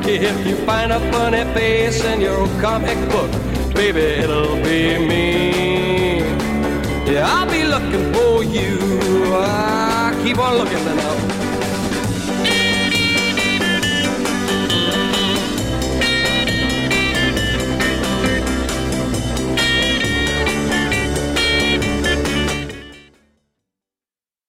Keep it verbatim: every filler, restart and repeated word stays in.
If you find a funny face in your comic book, baby, it'll be me. Yeah, I'll be looking for you. Ah, keep on looking now.